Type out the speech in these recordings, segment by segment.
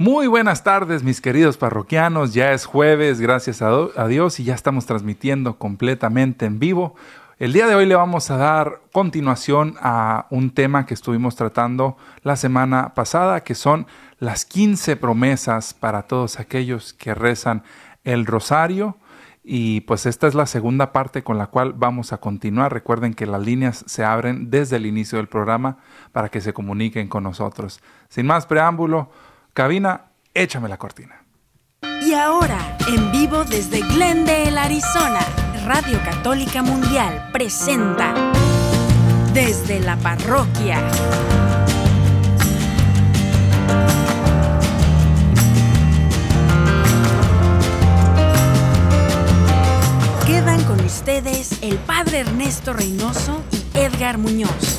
Muy buenas tardes, mis queridos parroquianos. Ya es jueves, gracias a Dios, y ya estamos transmitiendo completamente en vivo. El día de hoy le vamos a dar continuación a un tema que estuvimos tratando la semana pasada, que son las 15 promesas para todos aquellos que rezan el rosario. Y pues esta es la segunda parte con la cual vamos a continuar. Recuerden que las líneas se abren desde el inicio del programa para que se comuniquen con nosotros. Sin más preámbulo, cabina, échame la cortina. Y ahora, en vivo desde Glendale, Arizona, Radio Católica Mundial presenta Desde la Parroquia. Quedan con ustedes el Padre Ernesto Reynoso y Edgar Muñoz.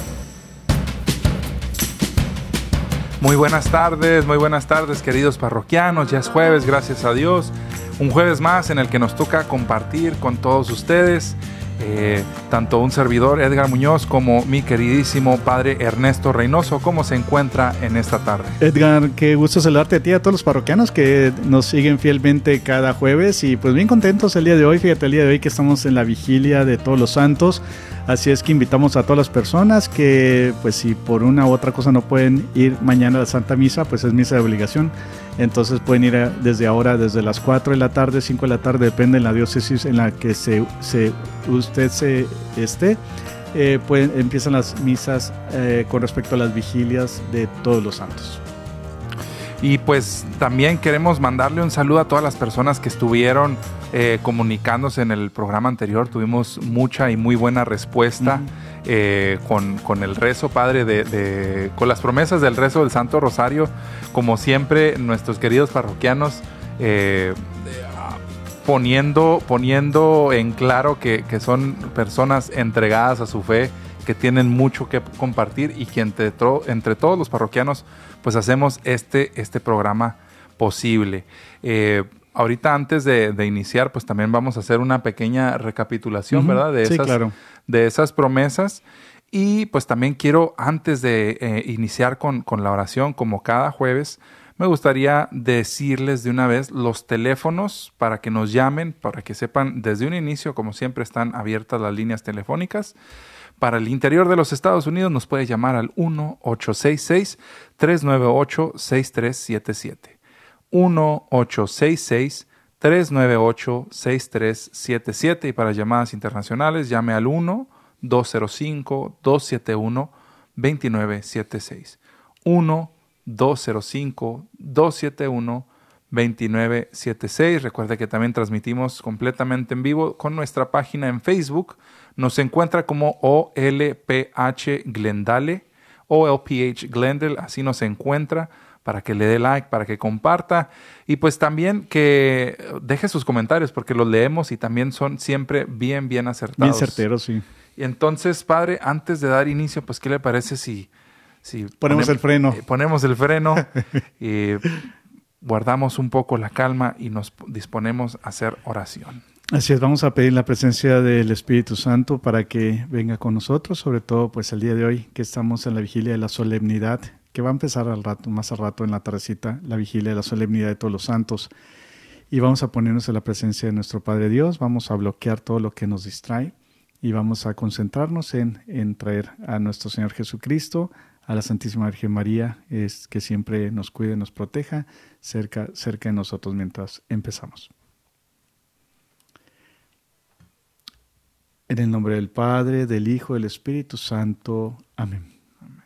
Muy buenas tardes, queridos parroquianos. Ya es jueves, gracias a Dios. Un jueves más en el que nos toca compartir con todos ustedes, tanto un servidor, Edgar Muñoz, como mi queridísimo Padre Ernesto Reynoso. ¿Cómo se encuentra en esta tarde? Edgar, qué gusto saludarte a ti y a todos los parroquianos que nos siguen fielmente cada jueves. Y pues bien contentos el día de hoy. Fíjate, el día de hoy que estamos en la vigilia de Todos los Santos. Así es que invitamos a todas las personas que, pues si por una u otra cosa no pueden ir mañana a la Santa Misa, pues es misa de obligación. Entonces pueden ir desde ahora, desde las 4 de la tarde, 5 de la tarde, depende de la diócesis en la que usted esté. Empiezan las misas con respecto a las vigilias de Todos los Santos. Y pues también queremos mandarle un saludo a todas las personas que estuvieron comunicándose en el programa anterior. Tuvimos mucha y muy buena respuesta con el rezo, Padre, con las promesas del rezo del Santo Rosario. Como siempre, nuestros queridos parroquianos poniendo en claro que son personas entregadas a su fe, que tienen mucho que compartir y que entre todos los parroquianos pues hacemos este programa posible. Ahorita antes de iniciar pues también vamos a hacer una pequeña recapitulación, ¿verdad? De esas promesas. Y pues también quiero, antes de iniciar con la oración, como cada jueves, me gustaría decirles de una vez los teléfonos para que nos llamen, para que sepan desde un inicio, como siempre están abiertas las líneas telefónicas. Para el interior de los Estados Unidos nos puede llamar al 1-866-398-6377. 1-866-398-6377. Y para llamadas internacionales llame al 1-205-271-2976. 1-205-271-2976. Recuerde que también transmitimos completamente en vivo con nuestra página en Facebook. Nos encuentra como OLPH Glendale, OLPH Glendale, así nos encuentra, para que le dé like, para que comparta y pues también que deje sus comentarios porque los leemos y también son siempre bien acertados. Bien certeros, sí. Y entonces, Padre, antes de dar inicio, pues ¿qué le parece si ponemos el freno? Ponemos el freno y guardamos un poco la calma y nos disponemos a hacer oración. Así es, vamos a pedir la presencia del Espíritu Santo para que venga con nosotros, sobre todo pues el día de hoy que estamos en la vigilia de la solemnidad, que va a empezar más al rato en la tardecita, la vigilia de la solemnidad de Todos los Santos. Y vamos a ponernos en la presencia de nuestro Padre Dios, vamos a bloquear todo lo que nos distrae y vamos a concentrarnos en traer a nuestro Señor Jesucristo, a la Santísima Virgen María, que siempre nos cuide, nos proteja, cerca de nosotros mientras empezamos. En el nombre del Padre, del Hijo, del Espíritu Santo. Amén. Amén.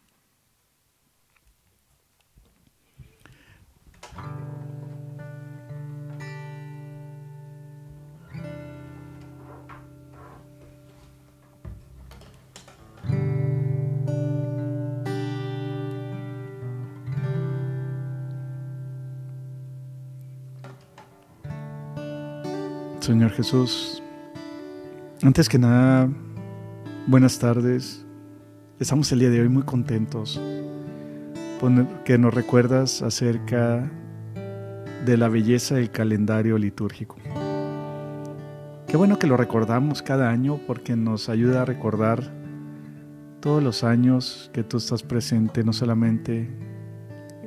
Señor Jesús, antes que nada, buenas tardes. Estamos el día de hoy muy contentos porque nos recuerdas acerca de la belleza del calendario litúrgico. Qué bueno que lo recordamos cada año porque nos ayuda a recordar todos los años que tú estás presente, no solamente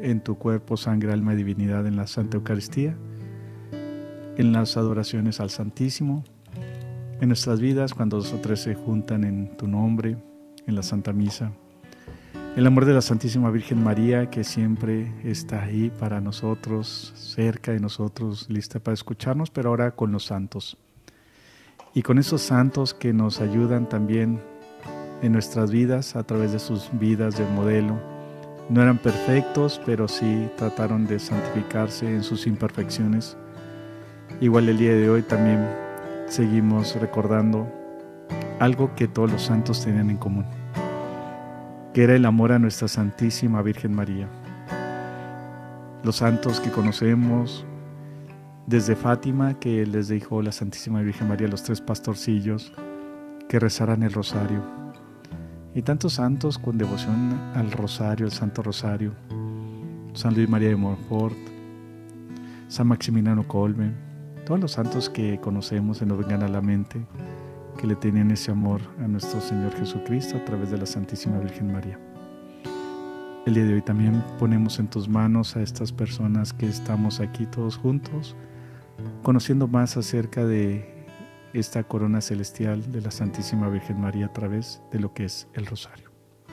en tu cuerpo, sangre, alma y divinidad en la Santa Eucaristía, en las adoraciones al Santísimo, en nuestras vidas cuando dos o tres se juntan en tu nombre, en la Santa Misa. El amor de la Santísima Virgen María, que siempre está ahí para nosotros, cerca de nosotros, lista para escucharnos, pero ahora con los santos. Y con esos santos que nos ayudan también en nuestras vidas, a través de sus vidas de modelo. No eran perfectos, pero sí trataron de santificarse en sus imperfecciones. Igual el día de hoy también seguimos recordando algo que todos los santos tenían en común, que era el amor a nuestra Santísima Virgen María. Los santos que conocemos, desde Fátima, que les dijo la Santísima Virgen María a los 3 pastorcillos que rezaran el rosario, y tantos santos con devoción al rosario, al Santo Rosario, San Luis María de Montfort, San Maximiliano Kolbe, todos los santos que conocemos se nos vengan a la mente, que le tenían ese amor a nuestro Señor Jesucristo a través de la Santísima Virgen María. El día de hoy también ponemos en tus manos a estas personas que estamos aquí todos juntos, conociendo más acerca de esta corona celestial de la Santísima Virgen María a través de lo que es el rosario.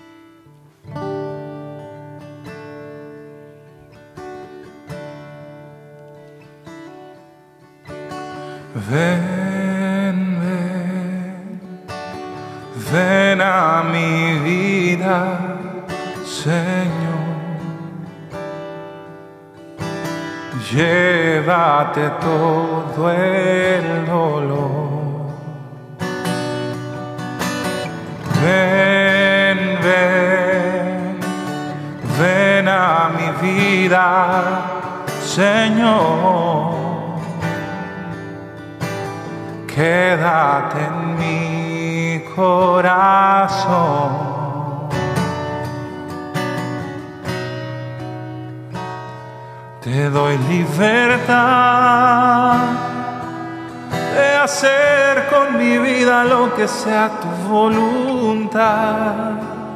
Ven, ven, ven a mi vida, Señor. Llévate todo el dolor. Ven, ven, ven a mi vida, Señor. Quédate en mi corazón. Te doy libertad de hacer con mi vida lo que sea tu voluntad,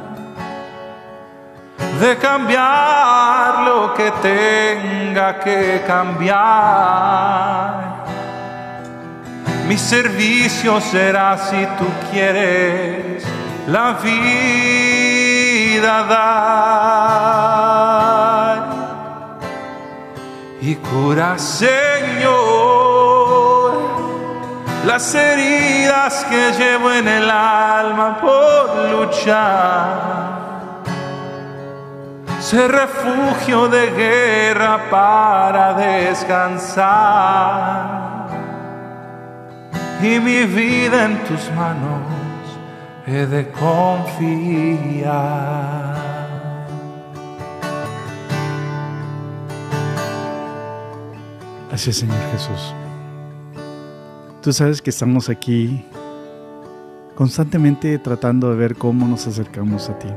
de cambiar lo que tenga que cambiar. Mi servicio será, si tú quieres, la vida dar. Y cura, Señor, las heridas que llevo en el alma por luchar. Sé refugio de guerra para descansar. Y mi vida en tus manos he de confiar. Así es, Señor Jesús. Tú sabes que estamos aquí constantemente tratando de ver cómo nos acercamos a ti.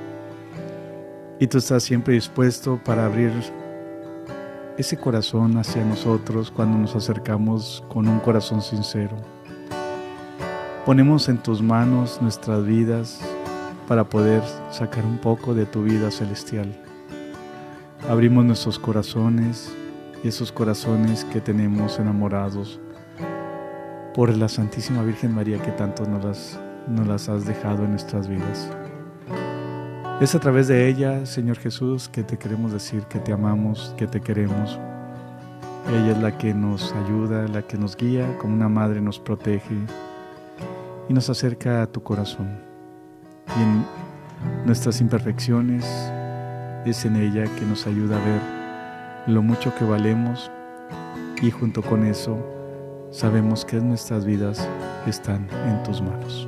Y tú estás siempre dispuesto para abrir ese corazón hacia nosotros cuando nos acercamos con un corazón sincero. Ponemos en tus manos nuestras vidas para poder sacar un poco de tu vida celestial. Abrimos nuestros corazones, y esos corazones que tenemos enamorados por la Santísima Virgen María que tanto nos las has dejado en nuestras vidas. Es a través de ella, Señor Jesús, que te queremos decir que te amamos, que te queremos. Ella es la que nos ayuda, la que nos guía, como una madre nos protege y nos acerca a tu corazón. Y en nuestras imperfecciones es en ella que nos ayuda a ver lo mucho que valemos, y junto con eso sabemos que nuestras vidas están en tus manos.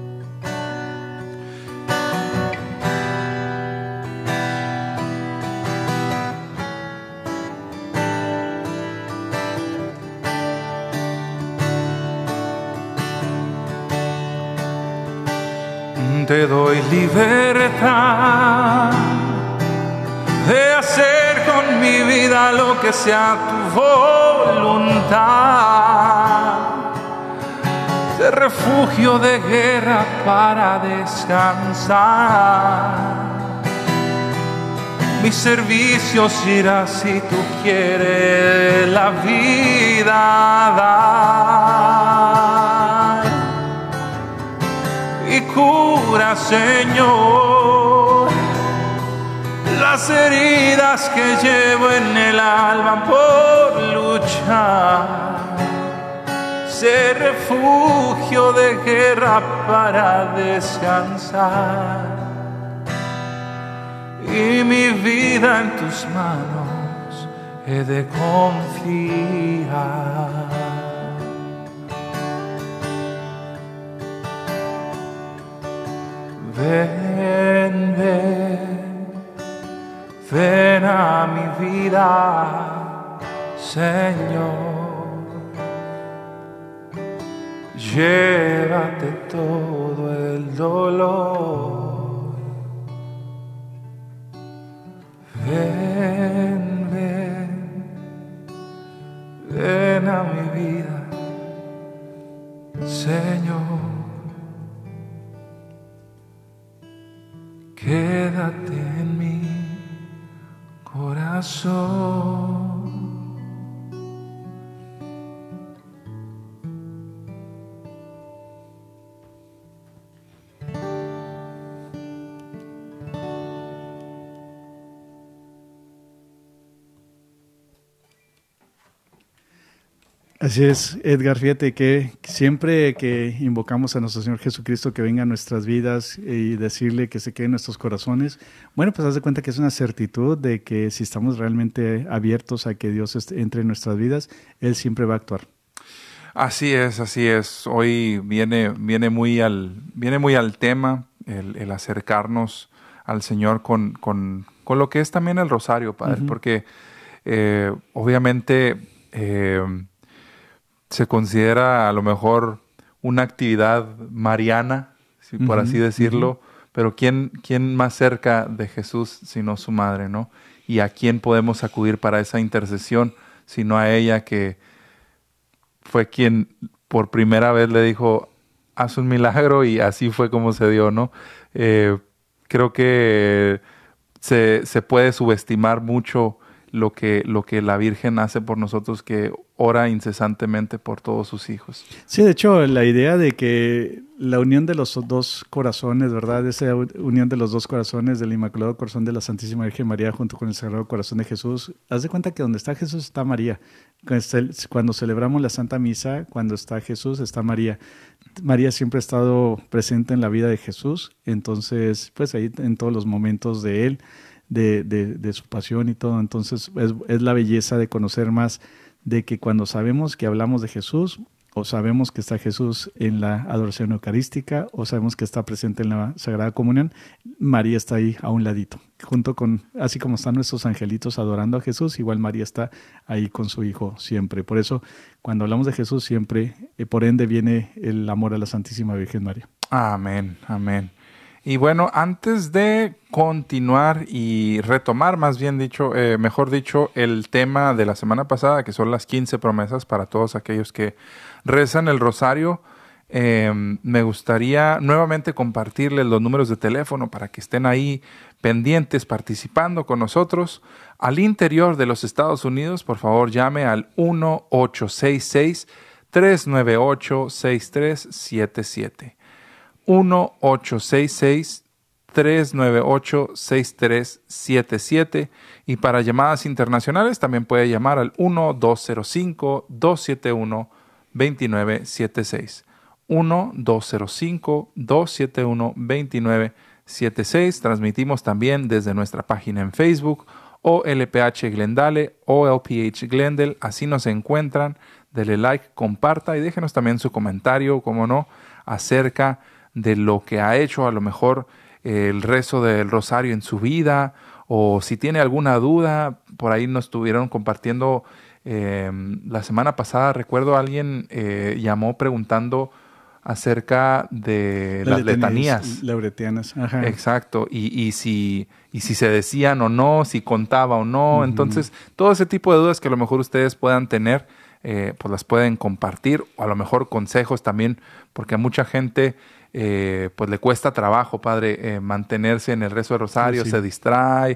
Te doy libertad de hacer con mi vida lo que sea tu voluntad, de refugio de guerra para descansar. mi servicio será, si tú quieres, la vida dar. Y cura, Señor, las heridas que llevo en el alma por luchar. Sé refugio de guerra para descansar. Y mi vida en tus manos he de confiar. Ven, ven, ven a mi vida, Señor. Llévate todo el dolor. Ven, ven, ven a mi vida, Señor. Quédate en mi corazón. Así es, Edgar, fíjate que siempre que invocamos a nuestro Señor Jesucristo que venga a nuestras vidas y decirle que se quede en nuestros corazones, bueno, pues haz de cuenta que es una certitud de que si estamos realmente abiertos a que Dios entre en nuestras vidas, Él siempre va a actuar. Así es, así es. Hoy viene muy al tema el acercarnos al Señor con lo que es también el rosario, Padre, porque obviamente se considera a lo mejor una actividad mariana, si por así decirlo, pero ¿quién más cerca de Jesús sino su madre, ¿no? ¿Y a quién podemos acudir para esa intercesión sino a ella, que fue quien por primera vez le dijo, haz un milagro, y así fue como se dio, ¿no? Creo que se puede subestimar mucho lo que la Virgen hace por nosotros, que ora incesantemente por todos sus hijos. Sí, de hecho, la idea de que la unión de los dos corazones, ¿verdad? Esa unión de los dos corazones, del Inmaculado Corazón de la Santísima Virgen María junto con el Sagrado Corazón de Jesús, haz de cuenta que donde está Jesús está María. Cuando celebramos la Santa Misa, cuando está Jesús, está María. María siempre ha estado presente en la vida de Jesús, entonces, pues ahí en todos los momentos de Él, de su pasión y todo. Entonces es la belleza de conocer más, de que cuando sabemos que hablamos de Jesús, o sabemos que está Jesús en la adoración eucarística, o sabemos que está presente en la Sagrada Comunión, María está ahí a un ladito, junto con, así como están nuestros angelitos adorando a Jesús, igual María está ahí con su Hijo siempre. Por eso, cuando hablamos de Jesús siempre, por ende, viene el amor a la Santísima Virgen María. Amén, amén. Y bueno, antes de continuar y retomar, mejor dicho, el tema de la semana pasada, que son las 15 promesas para todos aquellos que rezan el rosario, me gustaría nuevamente compartirles los números de teléfono para que estén ahí pendientes, participando con nosotros. Al interior de los Estados Unidos, por favor, llame al 1-866-398-6377. 1-866-398-6377, y para llamadas internacionales también puede llamar al 1-205-271-2976. 1-205-271-2976. Transmitimos también desde nuestra página en Facebook, OLPH Glendale, OLPH Glendale. Así nos encuentran. Dele like, comparta y déjenos también su comentario, como no, acerca de lo que ha hecho a lo mejor el rezo del rosario en su vida, o si tiene alguna duda. Por ahí nos estuvieron compartiendo la semana pasada, recuerdo alguien llamó preguntando acerca de las letanías lauretianas. Ajá. Exacto, y si se decían o no, si contaba o no. Entonces, todo ese tipo de dudas que a lo mejor ustedes puedan tener, pues las pueden compartir, o a lo mejor consejos también, porque a mucha gente pues le cuesta trabajo, Padre, mantenerse en el rezo del rosario, se distrae,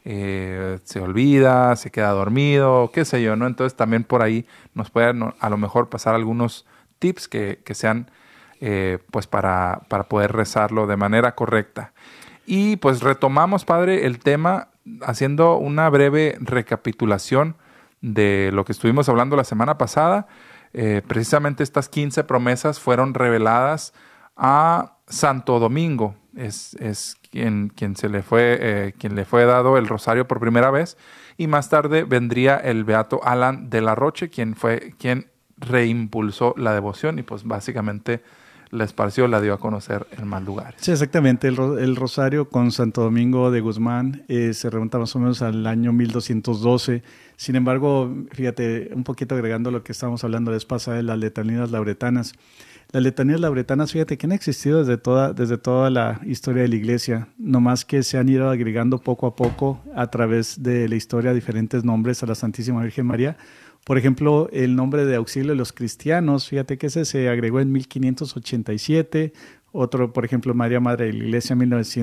se olvida, se queda dormido, qué sé yo, ¿no? Entonces también por ahí nos pueden a lo mejor pasar algunos tips que sean pues para poder rezarlo de manera correcta. Y pues retomamos, Padre, el tema haciendo una breve recapitulación de lo que estuvimos hablando la semana pasada. Precisamente estas 15 promesas fueron reveladas a Santo Domingo. Es quien le fue dado el rosario por primera vez, y más tarde vendría el beato Alan de la Roche, quien reimpulsó la devoción y pues básicamente la esparció, la dio a conocer en más lugares. Sí, exactamente. El rosario con Santo Domingo de Guzmán se remonta más o menos al año 1212. Sin embargo, fíjate, un poquito agregando lo que estábamos hablando la vez pasada de las letanías lauretanas. Las letanías lauretanas, fíjate, que han existido desde toda la historia de la Iglesia, nomás que se han ido agregando poco a poco a través de la historia diferentes nombres a la Santísima Virgen María. Por ejemplo, el nombre de auxilio de los cristianos, fíjate que ese se agregó en 1587, otro, por ejemplo, María Madre de la Iglesia en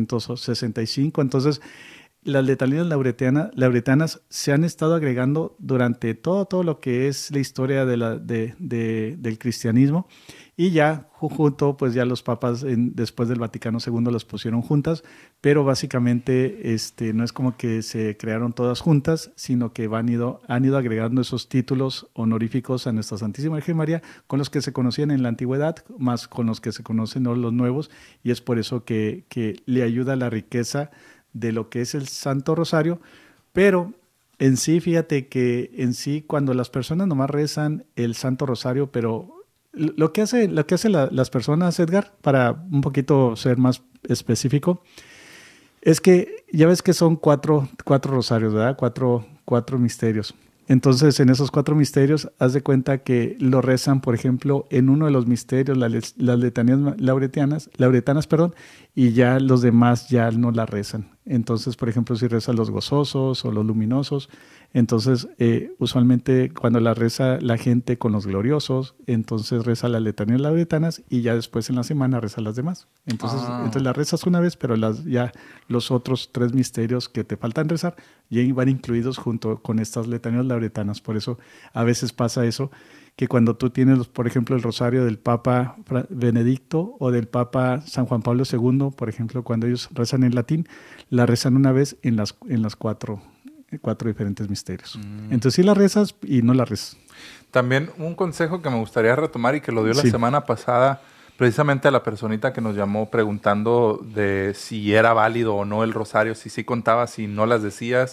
1965. Entonces, las letanías lauretanas se han estado agregando durante todo lo que es la historia del cristianismo, y ya junto, pues ya los papas después del Vaticano II las pusieron juntas, pero básicamente no es como que se crearon todas juntas, sino que han ido agregando esos títulos honoríficos a nuestra Santísima Virgen María, con los que se conocían en la antigüedad, más con los que se conocen los nuevos, y es por eso que le ayuda la riqueza de lo que es el Santo Rosario. Pero en sí, fíjate que cuando las personas nomás rezan el Santo Rosario, pero lo que hacen las personas, Edgar, para un poquito ser más específico, es que ya ves que son cuatro rosarios, ¿verdad? Cuatro misterios. Entonces, en esos 4 misterios, haz de cuenta que lo rezan, por ejemplo, en uno de los misterios, las letanías lauretanas, y ya los demás ya no la rezan. Entonces, por ejemplo, si rezan los gozosos o los luminosos, entonces usualmente cuando la reza la gente con los gloriosos, entonces reza las letanías lauretanas y ya después en la semana reza las demás. Entonces las rezas una vez, pero ya los otros 3 misterios que te faltan rezar ya van incluidos junto con estas letanías lauretanas. Por eso a veces pasa eso, que cuando tú tienes, por ejemplo, el rosario del Papa Benedicto o del Papa San Juan Pablo II, por ejemplo, cuando ellos rezan en latín, la rezan una vez en las 4 diferentes misterios. Entonces sí la rezas y no la rezas. También un consejo que me gustaría retomar y que lo dio la semana pasada, precisamente a la personita que nos llamó preguntando de si era válido o no el rosario, si sí contabas, si no las decías.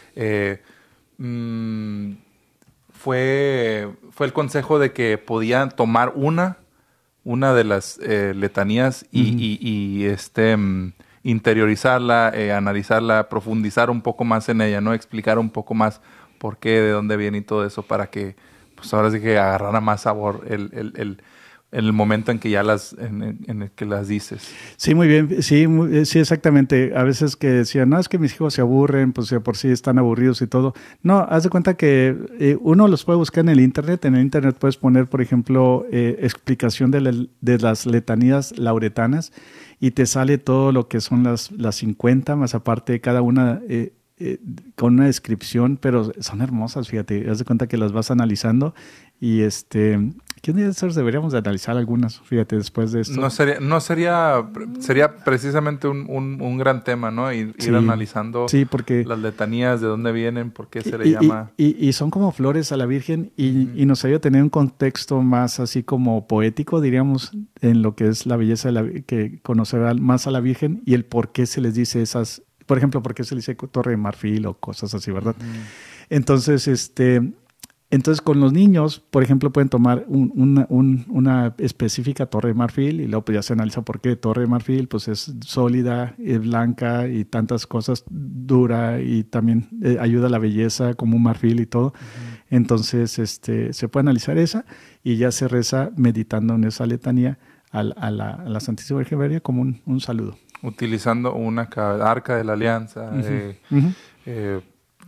Fue el consejo de que podían tomar una de las letanías y interiorizarla, analizarla, profundizar un poco más en ella, ¿no? Explicar un poco más por qué, de dónde viene y todo eso, para que pues ahora sí que agarrara más sabor en el momento en que ya en el que las dices. Sí, muy bien. Sí, exactamente. A veces que decían, no, es que mis hijos se aburren, pues por sí están aburridos y todo. No, haz de cuenta que uno los puede buscar en el Internet. En el Internet puedes poner, por ejemplo, explicación de las letanías lauretanas y te sale todo lo que son las 50, más aparte cada una con una descripción, pero son hermosas, fíjate. Haz de cuenta que las vas analizando y ¿qué día de estos deberíamos de analizar algunas? Fíjate, después de esto. Sería precisamente un gran tema, ¿no? Ir analizando porque las letanías, de dónde vienen, por qué se le llama. Y son como flores a la Virgen y nos ayuda a tener un contexto más así como poético, diríamos, en lo que es la belleza que conocer más a la Virgen y el por qué se les dice esas, por ejemplo, por qué se les dice Torre de Marfil o cosas así, ¿verdad? Entonces, Entonces, con los niños, por ejemplo, pueden tomar una específica torre de marfil y luego pues, ya se analiza por qué torre de marfil, pues es sólida, es blanca y tantas cosas, dura y también ayuda a la belleza como un marfil y todo. Entonces, se puede analizar esa y ya se reza meditando en esa letanía a la Santísima Virgen María como un saludo. Utilizando una arca de la alianza,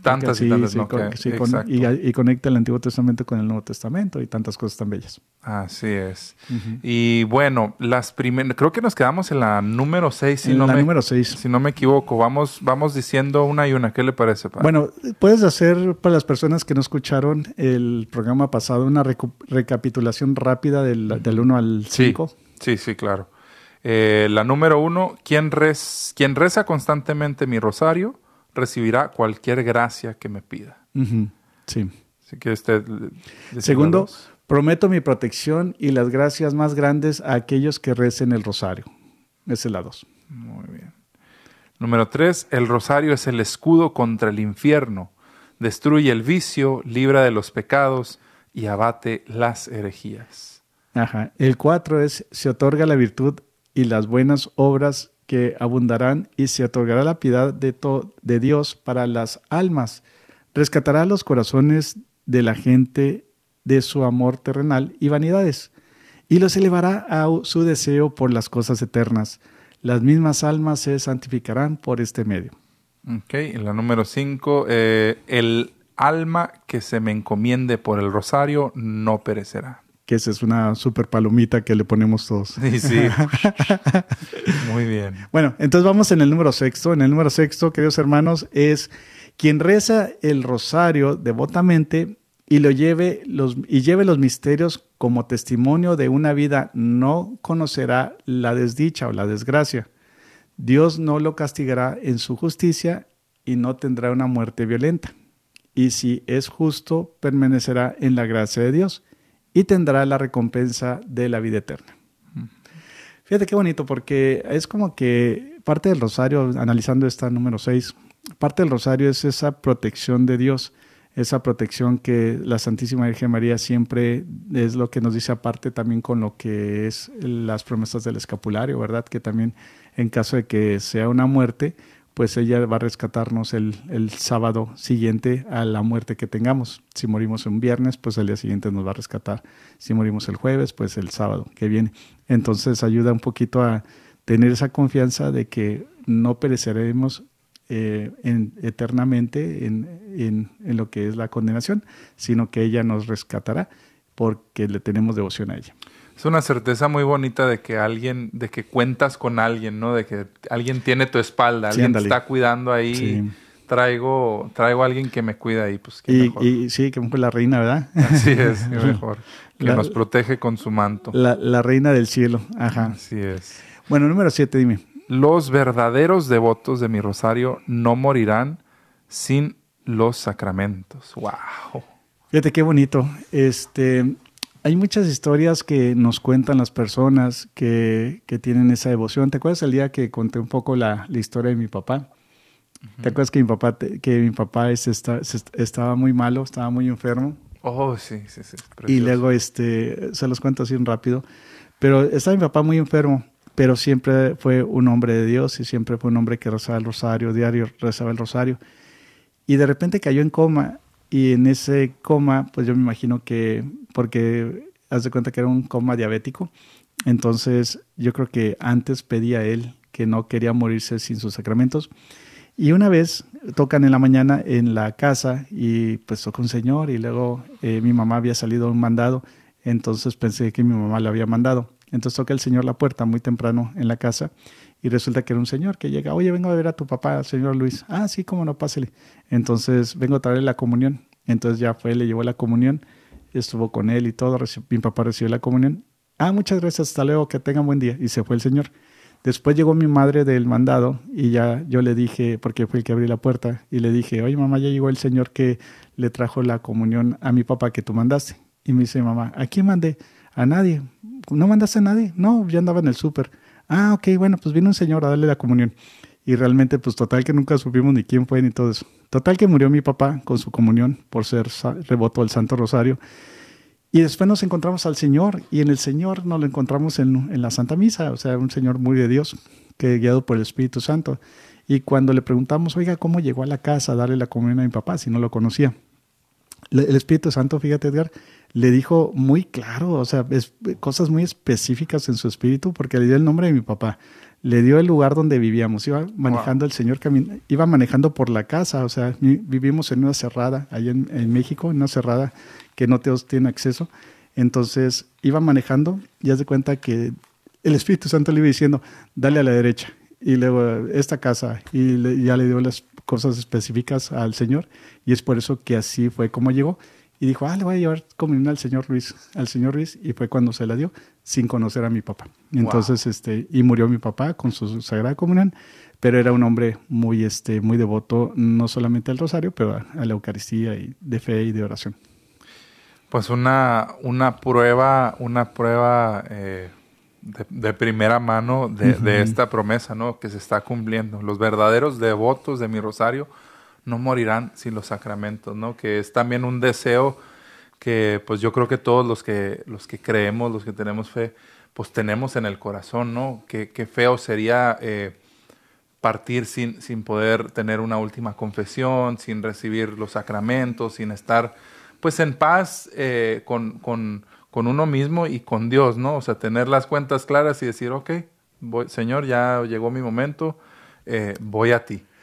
Tantas sí, y tantas, sí, ¿no? Exacto. y conecta el Antiguo Testamento con el Nuevo Testamento y tantas cosas tan bellas. Así es. Uh-huh. Y bueno, creo que nos quedamos en la número 6, número 6. Si no me equivoco. Vamos diciendo una y una. ¿Qué le parece, padre? Bueno, puedes hacer para las personas que no escucharon el programa pasado una recapitulación rápida del 1 al 5. Sí, claro. La número 1, quien reza constantemente mi rosario recibirá cualquier gracia que me pida. Uh-huh. Sí. Así que Segundo, prometo mi protección y las gracias más grandes a aquellos que recen el rosario. Esa es la 2. Muy bien. Número 3, el rosario es el escudo contra el infierno. Destruye el vicio, libra de los pecados y abate las herejías. Ajá. El 4 es, se otorga la virtud y las buenas obras que abundarán y se otorgará la piedad de Dios para las almas. Rescatará los corazones de la gente de su amor terrenal y vanidades y los elevará a su deseo por las cosas eternas. Las mismas almas se santificarán por este medio. Ok, en la número 5, el alma que se me encomiende por el rosario no perecerá. Que esa es una super palomita que le ponemos todos. Sí. Muy bien. Bueno, entonces vamos en el número 6. En el número 6, queridos hermanos, es quien reza el rosario devotamente y lleve los misterios como testimonio de una vida, no conocerá la desdicha o la desgracia. Dios no lo castigará en su justicia y no tendrá una muerte violenta. Y si es justo, permanecerá en la gracia de Dios y tendrá la recompensa de la vida eterna. Fíjate qué bonito, porque es como que parte del rosario, analizando esta número 6, parte del rosario es esa protección de Dios, esa protección que la Santísima Virgen María siempre es lo que nos dice, aparte también con lo que es las promesas del escapulario, ¿verdad? Que también en caso de que sea una muerte, pues ella va a rescatarnos el sábado siguiente a la muerte que tengamos. Si morimos un viernes, pues el día siguiente nos va a rescatar. Si morimos el jueves, pues el sábado que viene. Entonces ayuda un poquito a tener esa confianza de que no pereceremos eternamente en lo que es la condenación, sino que ella nos rescatará porque le tenemos devoción a ella. Es una certeza muy bonita de que cuentas con alguien, ¿no? De que alguien tiene tu espalda, alguien te está cuidando ahí. Sí. Traigo a alguien que me cuida ahí, pues qué mejor. Y sí, que fue la reina, ¿verdad? Así es, qué mejor. Que nos protege con su manto. La reina del cielo, ajá. Así es. Bueno, número 7, dime. Los verdaderos devotos de mi rosario no morirán sin los sacramentos. ¡Wow! Fíjate qué bonito. Hay muchas historias que nos cuentan las personas que tienen esa devoción. ¿Te acuerdas el día que conté un poco la historia de mi papá? Uh-huh. ¿Te acuerdas que mi papá estaba muy malo, estaba muy enfermo? Oh, sí. Y luego se los cuento así rápido. Pero estaba mi papá muy enfermo, pero siempre fue un hombre de Dios y siempre fue un hombre que rezaba el rosario, diario rezaba el rosario. Y de repente cayó en coma. Y en ese coma, pues yo me imagino que, porque haz de cuenta que era un coma diabético, entonces yo creo que antes pedía a él que no quería morirse sin sus sacramentos. Y una vez tocan en la mañana en la casa y pues toca un señor y luego mi mamá había salido a un mandado, entonces pensé que mi mamá le había mandado. Entonces toca el señor la puerta muy temprano en la casa y resulta que era un señor que llega, oye, vengo a ver a tu papá, señor Luis. Ah, sí, cómo no, pásele. Entonces vengo a traerle la comunión. Entonces ya fue, le llevó la comunión, estuvo con él y todo, mi papá recibió la comunión. Ah, muchas gracias, hasta luego, que tengan buen día. Y se fue el señor. Después llegó mi madre del mandado y ya yo le dije, porque fue el que abrí la puerta, y le dije, oye mamá, ya llegó el señor que le trajo la comunión a mi papá que tú mandaste. Y me dice mamá, ¿a quién mandé? A nadie. ¿No mandaste a nadie? No, ya andaba en el súper. Ah, ok, bueno, pues vino un señor a darle la comunión. Y realmente, pues total que nunca supimos ni quién fue ni todo eso. Total que murió mi papá con su comunión por ser devoto del Santo Rosario. Y después nos encontramos al Señor, y en el Señor nos lo encontramos en la Santa Misa, o sea, un Señor muy de Dios, que guiado por el Espíritu Santo. Y cuando le preguntamos, oiga, ¿cómo llegó a la casa a darle la comunión a mi papá si no lo conocía? El Espíritu Santo, fíjate Edgar, le dijo muy claro, o sea, cosas muy específicas en su espíritu, porque le dio el nombre de mi papá, le dio el lugar donde vivíamos. Iba manejando el señor, iba manejando por la casa, o sea, vivimos en una cerrada, allá en México, en una cerrada que no todos tienen acceso. Entonces, iba manejando y haz de cuenta que el Espíritu Santo le iba diciendo, dale a la derecha, y luego esta casa, y ya le dio las cosas específicas al Señor, y es por eso que así fue como llegó. Y dijo, le voy a llevar comunión al señor Luis, y fue cuando se la dio, sin conocer a mi papá. Entonces, y murió mi papá con su Sagrada Comunión, pero era un hombre muy devoto, no solamente al rosario, pero a la Eucaristía, y de fe y de oración. Pues una prueba de primera mano de esta promesa, ¿no? Que se está cumpliendo. Los verdaderos devotos de mi rosario no morirán sin los sacramentos, ¿no? Que es también un deseo que pues yo creo que todos los que creemos, los que tenemos fe, pues tenemos en el corazón, ¿no? Qué feo sería partir sin poder tener una última confesión, sin recibir los sacramentos, sin estar pues en paz con uno mismo y con Dios, ¿no? O sea, tener las cuentas claras y decir, ok, Señor, ya llegó mi momento, voy a ti.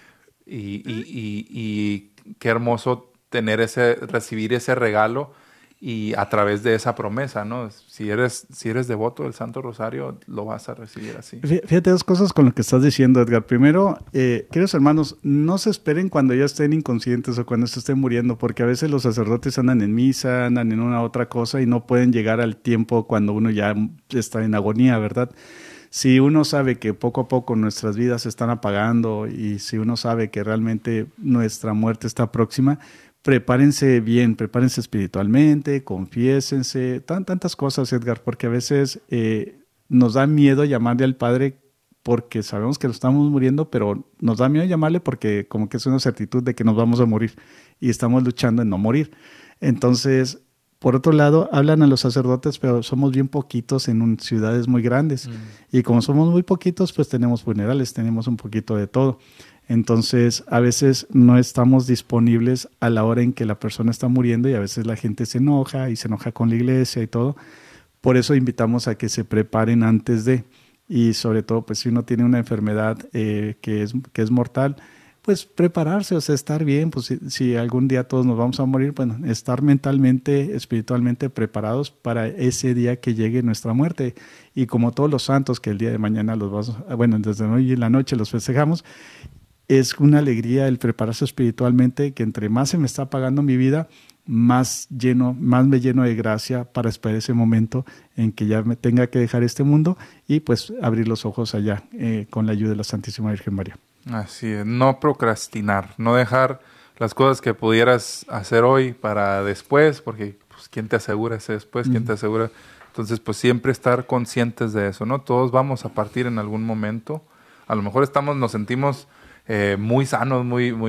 Y qué hermoso recibir ese regalo y a través de esa promesa, ¿no? Si eres devoto del Santo Rosario, lo vas a recibir así. Fíjate dos cosas con lo que estás diciendo, Edgar. Primero, queridos hermanos, no se esperen cuando ya estén inconscientes o cuando se estén muriendo, porque a veces los sacerdotes andan en misa, andan en una otra cosa y no pueden llegar al tiempo cuando uno ya está en agonía, ¿verdad? Si uno sabe que poco a poco nuestras vidas se están apagando y si uno sabe que realmente nuestra muerte está próxima, prepárense bien, prepárense espiritualmente, confiésense, tantas cosas, Edgar, porque a veces nos da miedo llamarle al Padre porque sabemos que lo estamos muriendo, pero nos da miedo llamarle porque como que es una certitud de que nos vamos a morir y estamos luchando en no morir. Entonces, por otro lado, hablan a los sacerdotes, pero somos bien poquitos en ciudades muy grandes. Y como somos muy poquitos, pues tenemos funerales, tenemos un poquito de todo. Entonces, a veces no estamos disponibles a la hora en que la persona está muriendo y a veces la gente se enoja con la iglesia y todo. Por eso invitamos a que se preparen antes de, y sobre todo, pues si uno tiene una enfermedad que es mortal, pues prepararse, o sea, estar bien, pues si algún día todos nos vamos a morir, bueno, estar mentalmente, espiritualmente preparados para ese día que llegue nuestra muerte. Y como todos los santos que el día de mañana desde hoy en la noche los festejamos, es una alegría el prepararse espiritualmente, que entre más se me está apagando mi vida, más me lleno de gracia para esperar ese momento en que ya me tenga que dejar este mundo y pues abrir los ojos allá con la ayuda de la Santísima Virgen María. Así es, no procrastinar, no dejar las cosas que pudieras hacer hoy para después, porque pues, ¿quién te asegura ese después? ¿Quién te asegura? Entonces, pues siempre estar conscientes de eso, ¿no? Todos vamos a partir en algún momento. A lo mejor nos sentimos muy sanos,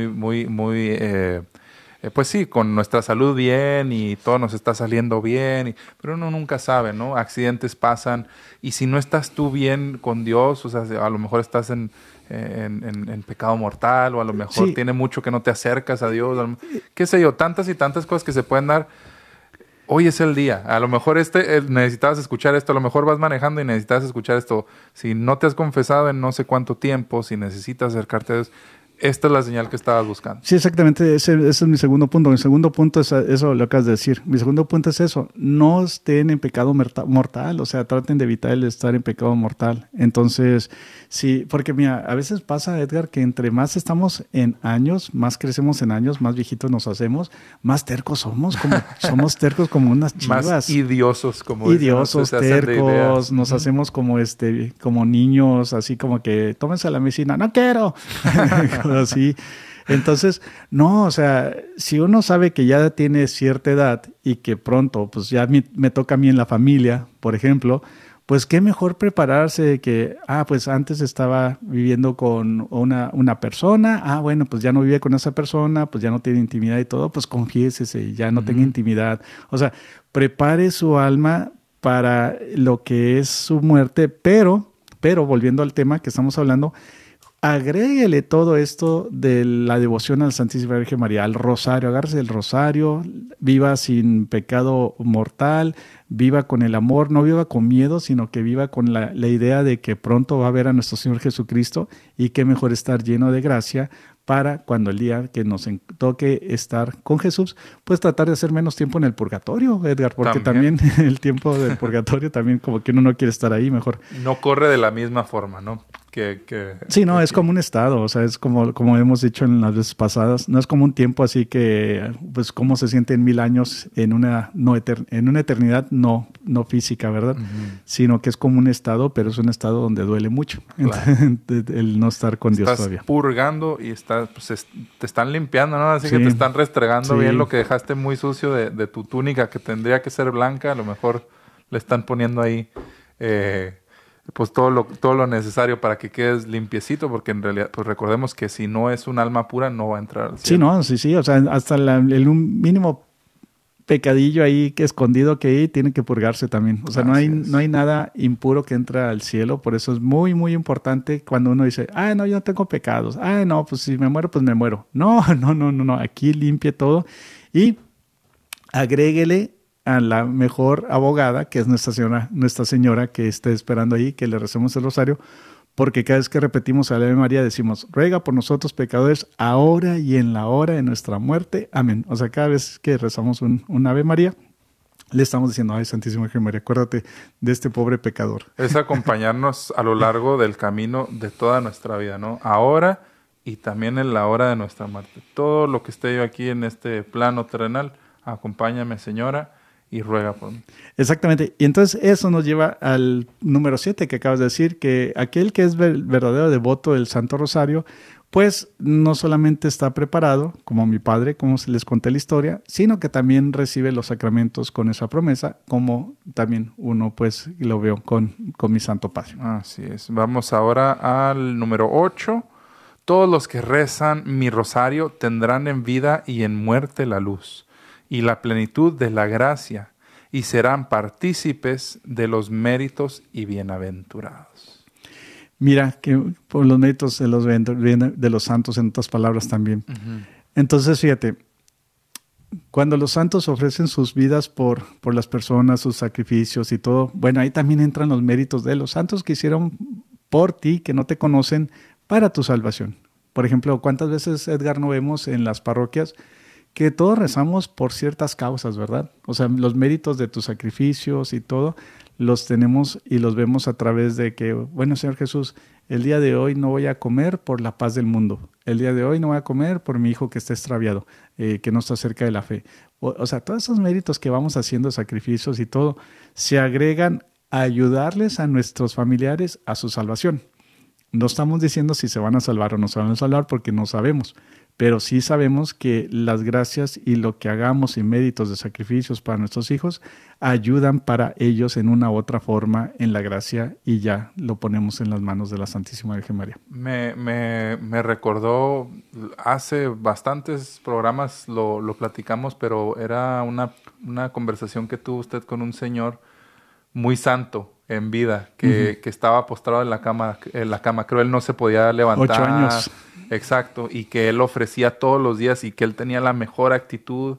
pues sí, con nuestra salud bien y todo nos está saliendo bien, pero uno nunca sabe, ¿no? Accidentes pasan y si no estás tú bien con Dios, o sea, a lo mejor estás en pecado mortal o a lo mejor sí. Tiene mucho que no te acercas a Dios, qué sé yo, tantas y tantas cosas que se pueden dar. Hoy es el día. A lo mejor necesitabas escuchar esto. A lo mejor vas manejando y necesitas escuchar esto. Si no te has confesado en no sé cuánto tiempo, si necesitas acercarte a Dios, esta es la señal que estabas buscando. Sí, exactamente. Ese es mi segundo punto. Mi segundo punto es eso, lo que acabas de decir. Mi segundo punto es eso. No estén en pecado mortal. O sea, traten de evitar el estar en pecado mortal. Entonces, sí, porque mira, a veces pasa, Edgar, que entre más estamos en años, más crecemos en años, más viejitos nos hacemos, más tercos somos. Somos tercos como unas chivas. Más idiosos, como idiosos, tercos. Nos hacemos como niños, así como que tómense la medicina. ¡No quiero! Así. Entonces, no, o sea, si uno sabe que ya tiene cierta edad y que pronto, pues ya me toca a mí en la familia, por ejemplo, pues qué mejor prepararse que, pues antes estaba viviendo con una persona, bueno, pues ya no vive con esa persona, pues ya no tiene intimidad y todo, pues confiésese, ya no tenga intimidad. O sea, prepare su alma para lo que es su muerte, pero volviendo al tema que estamos hablando, agréguele todo esto de la devoción a la Santísima Virgen María, al rosario, agárrese el rosario, viva sin pecado mortal, viva con el amor, no viva con miedo, sino que viva con la idea de que pronto va a ver a nuestro Señor Jesucristo y qué mejor estar lleno de gracia para cuando el día que nos toque estar con Jesús, pues tratar de hacer menos tiempo en el purgatorio, Edgar, porque también el tiempo del purgatorio también como que uno no quiere estar ahí, mejor. No corre de la misma forma, ¿no? Sí, no, es como un estado, o sea, es como hemos dicho en las veces pasadas, no es como un tiempo así que, pues, cómo se siente en 1000 años en una eternidad no física, ¿verdad? Sino que es como un estado, pero es un estado donde duele mucho, claro. El no estar con Dios todavía. Estás purgando y pues, te están limpiando, ¿no? Así que te están restregando bien lo que dejaste muy sucio de tu túnica, que tendría que ser blanca, a lo mejor le están poniendo ahí... pues todo lo necesario para que quedes limpiecito, porque en realidad, pues recordemos que si no es un alma pura, no va a entrar al cielo. Sí, o sea, hasta el mínimo pecadillo ahí que escondido que hay, tiene que purgarse también. O sea, no hay nada impuro que entra al cielo, por eso es muy, muy importante cuando uno dice, no, yo no tengo pecados, no, pues si me muero, pues me muero. No, aquí limpie todo y agréguele a la mejor abogada, que es Nuestra Señora, que esté esperando ahí, que le recemos el rosario, porque cada vez que repetimos el Ave María decimos, ruega por nosotros pecadores, ahora y en la hora de nuestra muerte. Amén. O sea, cada vez que rezamos un Ave María, le estamos diciendo, ay, Santísima Virgen María, acuérdate de este pobre pecador. Es acompañarnos a lo largo del camino de toda nuestra vida, ¿no? Ahora y también en la hora de nuestra muerte. Todo lo que esté yo aquí en este plano terrenal, acompáñame, Señora, y ruega por mí. Exactamente. Y entonces eso nos lleva al número 7 que acabas de decir, que aquel que es verdadero devoto del Santo Rosario, pues no solamente está preparado, como mi padre, como les conté la historia, sino que también recibe los sacramentos con esa promesa, como también uno pues lo veo con mi Santo Padre. Así es. Vamos ahora al número 8. Todos los que rezan mi rosario tendrán en vida y en muerte la luz y la plenitud de la gracia, y serán partícipes de los méritos y bienaventurados. Mira, que por los méritos de los santos, en otras palabras también. Uh-huh. Entonces, fíjate, cuando los santos ofrecen sus vidas por las personas, sus sacrificios y todo, bueno, ahí también entran los méritos de los santos que hicieron por ti, que no te conocen, para tu salvación. Por ejemplo, ¿cuántas veces, Edgar, no vemos en las parroquias que todos rezamos por ciertas causas, ¿verdad? O sea, los méritos de tus sacrificios y todo los tenemos y los vemos a través de que, bueno, Señor Jesús, el día de hoy no voy a comer por la paz del mundo. El día de hoy no voy a comer por mi hijo que está extraviado, que no está cerca de la fe. O sea, todos esos méritos que vamos haciendo, sacrificios y todo, se agregan a ayudarles a nuestros familiares a su salvación. No estamos diciendo si se van a salvar o no se van a salvar porque no sabemos. Pero sí sabemos que las gracias y lo que hagamos y méritos de sacrificios para nuestros hijos ayudan para ellos en una u otra forma en la gracia y ya lo ponemos en las manos de la Santísima Virgen María. Me recordó, hace bastantes programas lo platicamos, pero era una conversación que tuvo usted con un señor muy santo en vida, que estaba postrado en la cama, creo él no se podía levantar. 8 años. Exacto, y que él ofrecía todos los días y que él tenía la mejor actitud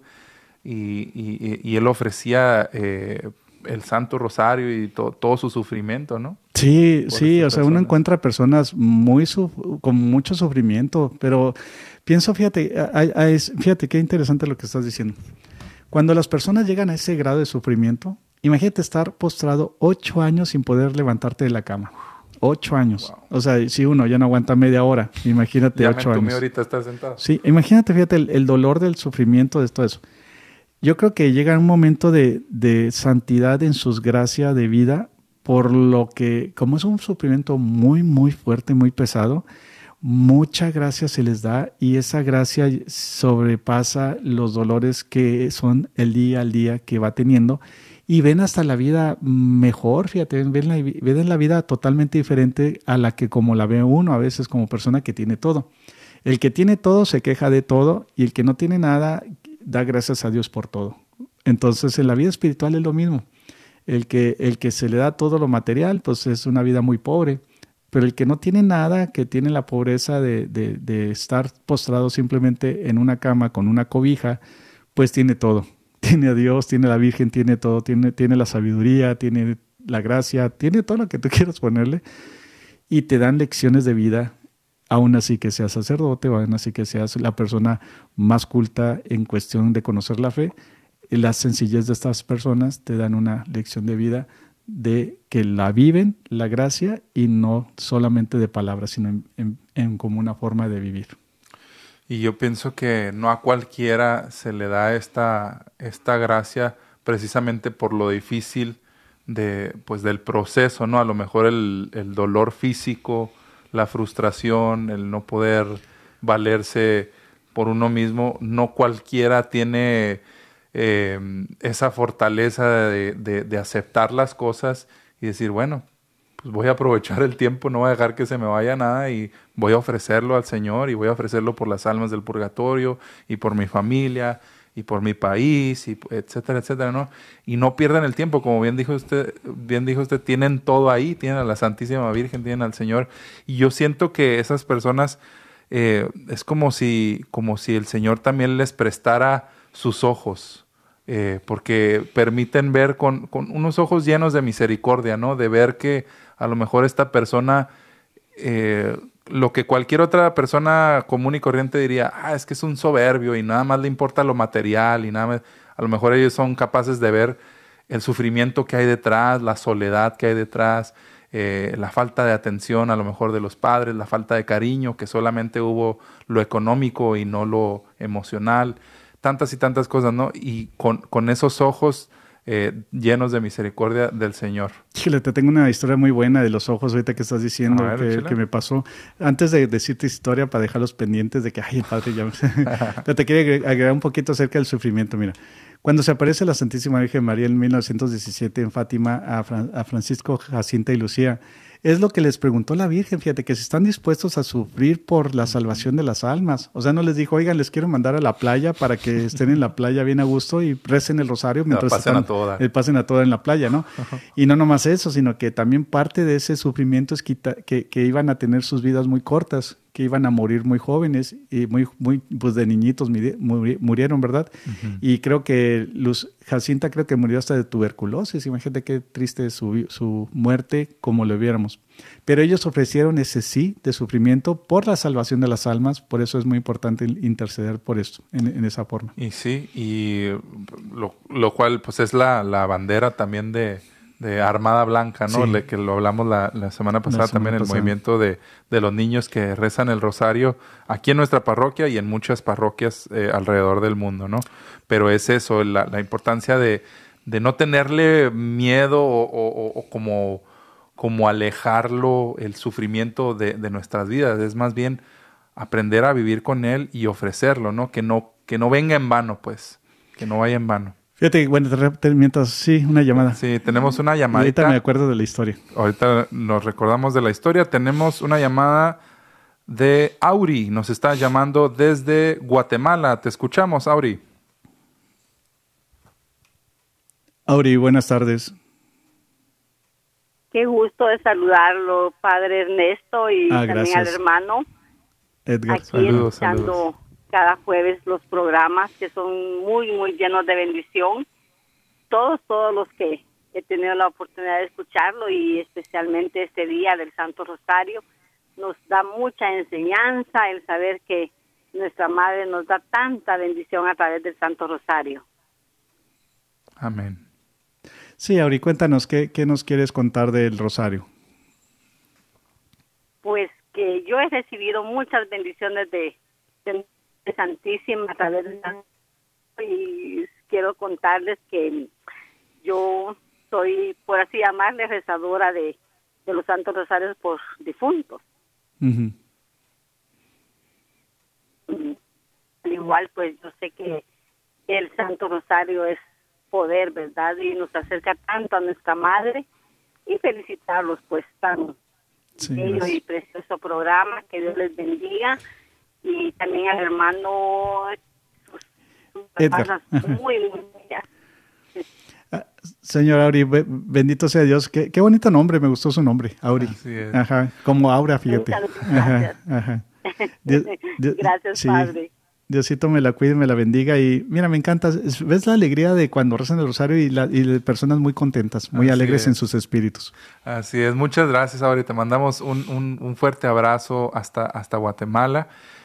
y él ofrecía el Santo Rosario y todo su sufrimiento, ¿no? Sí, o sea, uno encuentra personas con mucho sufrimiento, pero pienso, fíjate qué interesante lo que estás diciendo. Cuando las personas llegan a ese grado de sufrimiento, imagínate estar postrado 8 años sin poder levantarte de la cama. 8 años. Wow. O sea, si uno ya no aguanta media hora, imagínate 8 años. Ya me ahorita estar sentado. Sí, imagínate, fíjate, el dolor del sufrimiento de todo eso. Yo creo que llega un momento de santidad en sus gracias de vida, por lo que, como es un sufrimiento muy, muy fuerte, muy pesado, mucha gracia se les da y esa gracia sobrepasa los dolores que son el día al día que va teniendo. Y ven hasta la vida mejor, fíjate, ven la vida totalmente diferente a la que como la ve uno a veces como persona que tiene todo. El que tiene todo se queja de todo y el que no tiene nada da gracias a Dios por todo. Entonces en la vida espiritual es lo mismo. El que se le da todo lo material, pues es una vida muy pobre. Pero el que no tiene nada, que tiene la pobreza de estar postrado simplemente en una cama con una cobija, pues tiene todo. Tiene a Dios, tiene a la Virgen, tiene todo, tiene la sabiduría, tiene la gracia, tiene todo lo que tú quieras ponerle, y te dan lecciones de vida, aún así que seas sacerdote, o aún así que seas la persona más culta en cuestión de conocer la fe. La sencillez de estas personas te dan una lección de vida de que la viven, la gracia, y no solamente de palabras, sino en como una forma de vivir. Y yo pienso que no a cualquiera se le da esta gracia precisamente por lo difícil del proceso, ¿no? A lo mejor el dolor físico, la frustración, el no poder valerse por uno mismo, no cualquiera tiene esa fortaleza de aceptar las cosas y decir, bueno, pues voy a aprovechar el tiempo, no voy a dejar que se me vaya nada y voy a ofrecerlo al Señor y voy a ofrecerlo por las almas del purgatorio y por mi familia y por mi país, y etcétera, etcétera, ¿no? Y no pierdan el tiempo, como bien dijo usted, tienen todo ahí, tienen a la Santísima Virgen, tienen al Señor. Y yo siento que esas personas es como si el Señor también les prestara sus ojos, porque permiten ver con unos ojos llenos de misericordia, ¿no? De ver que a lo mejor esta persona, lo que cualquier otra persona común y corriente diría, es que es un soberbio y nada más le importa lo material y nada más, a lo mejor ellos son capaces de ver el sufrimiento que hay detrás, la soledad que hay detrás, la falta de atención a lo mejor de los padres, la falta de cariño, que solamente hubo lo económico y no lo emocional, tantas y tantas cosas, ¿no? Y con esos ojos llenos de misericordia del Señor. Híjole, te tengo una historia muy buena de los ojos ahorita que estás diciendo, que me pasó. Antes de decirte historia, para dejarlos pendientes de que, el padre ya... Pero te quería agregar un poquito acerca del sufrimiento. Mira, cuando se aparece la Santísima Virgen María en 1917 en Fátima a Francisco, Jacinta y Lucía, es lo que les preguntó la Virgen, fíjate, que si están dispuestos a sufrir por la salvación de las almas. O sea, no les dijo, oigan, les quiero mandar a la playa para que estén en la playa bien a gusto y recen el rosario mientras pasen a toda en la playa, ¿no? Y no nomás eso, sino que también parte de ese sufrimiento es que iban a tener sus vidas muy cortas, que iban a morir muy jóvenes y muy pues de niñitos murieron, ¿verdad? Uh-huh. Y creo que Jacinta creo que murió hasta de tuberculosis. Imagínate qué triste su muerte, como lo viéramos. Pero ellos ofrecieron ese sí de sufrimiento por la salvación de las almas. Por eso es muy importante interceder por esto, en esa forma. Y sí, y lo cual pues es la bandera también de Armada Blanca, ¿no? Sí. Que lo hablamos la semana pasada también, el movimiento de los niños que rezan el rosario aquí en nuestra parroquia y en muchas parroquias alrededor del mundo, ¿no? Pero es eso, la importancia de no tenerle miedo o como alejarlo, el sufrimiento de nuestras vidas. Es más bien aprender a vivir con él y ofrecerlo, ¿no? Que no venga en vano, pues, que no vaya en vano. Fíjate, bueno, mientras, sí, una llamada. Sí, tenemos una llamadita. Ahorita me acuerdo de la historia. Ahorita nos recordamos de la historia. Tenemos una llamada de Auri. Nos está llamando desde Guatemala. Te escuchamos, Auri. Auri, buenas tardes. Qué gusto de saludarlo, Padre Ernesto, y también al hermano. Edgar, aquí saludos. Cada jueves los programas que son muy, muy llenos de bendición. Todos los que he tenido la oportunidad de escucharlo y especialmente este día del Santo Rosario, nos da mucha enseñanza el saber que nuestra Madre nos da tanta bendición a través del Santo Rosario. Amén. Sí, Auri, cuéntanos, ¿qué nos quieres contar del Rosario? Pues que yo he recibido muchas bendiciones de Santísima a través de la... y quiero contarles que yo soy, por así llamarle, rezadora de los Santos Rosarios por difuntos. Uh-huh. Al igual, pues yo sé que el Santo Rosario es poder, ¿verdad? Y nos acerca tanto a nuestra Madre, y felicitarlos, pues, tan bello y precioso programa. Que Dios les bendiga. Y también al hermano Edgar. Muy, muy bellas. Señor Auri, bendito sea Dios. Qué bonito nombre, me gustó su nombre, Auri. Así es. Ajá, como Aura, fíjate. Gracias. Ajá. Gracias, sí. Padre. Diosito me la cuide, me la bendiga y mira, me encanta. ¿Ves la alegría de cuando rezan el rosario y de personas muy contentas, muy alegres en sus espíritus? Así es. Muchas gracias, Auri. Te mandamos un fuerte abrazo hasta Guatemala.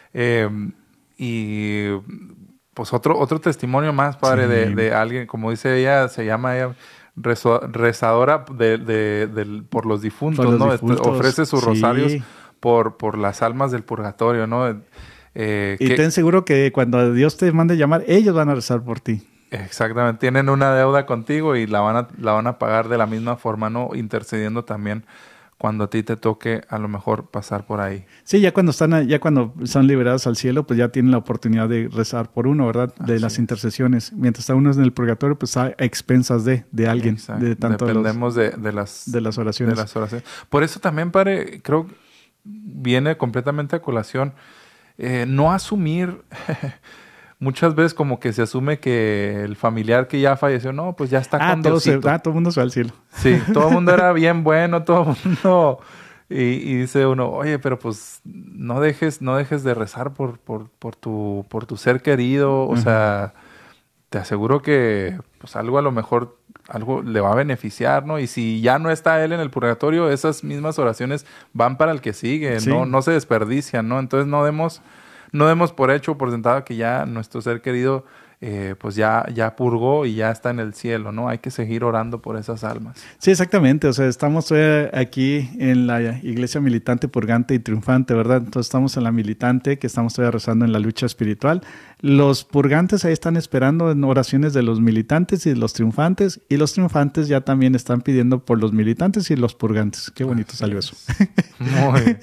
Y pues otro testimonio más, Padre, de alguien, como dice ella, se llama ella rezadora por los difuntos, ¿no? Ofrece sus rosarios por las almas del purgatorio, ¿no? Y ten seguro que cuando Dios te mande llamar, ellos van a rezar por ti. Exactamente. Tienen una deuda contigo y la van a pagar de la misma forma, ¿no? Intercediendo también cuando a ti te toque a lo mejor pasar por ahí. Sí, ya cuando son liberados al cielo, pues ya tienen la oportunidad de rezar por uno, ¿verdad? De las intercesiones. Mientras uno es en el purgatorio, pues a expensas de alguien. Dependemos de las oraciones. Por eso también, Padre, creo que viene completamente a colación no asumir. Muchas veces como que se asume que el familiar que ya falleció, no, pues ya está con Diosito. Todo el mundo se va al cielo. Sí, todo el mundo era bien bueno, todo el mundo. Y dice uno, oye, pero pues no dejes de rezar por tu ser querido. O sea, te aseguro que pues algo le va a beneficiar, ¿no? Y si ya no está él en el purgatorio, esas mismas oraciones van para el que sigue, sí. No se desperdician, ¿no? Entonces no demos por hecho, por sentado que ya nuestro ser querido pues ya purgó y ya está en el cielo, ¿no? Hay que seguir orando por esas almas. Sí, exactamente. O sea, estamos aquí en la iglesia militante, purgante y triunfante, ¿verdad? Entonces estamos en la militante, que estamos todavía rezando en la lucha espiritual. Los purgantes ahí están esperando en oraciones de los militantes y de los triunfantes, y los triunfantes ya también están pidiendo por los militantes y los purgantes. Qué bonito salió eso. Muy.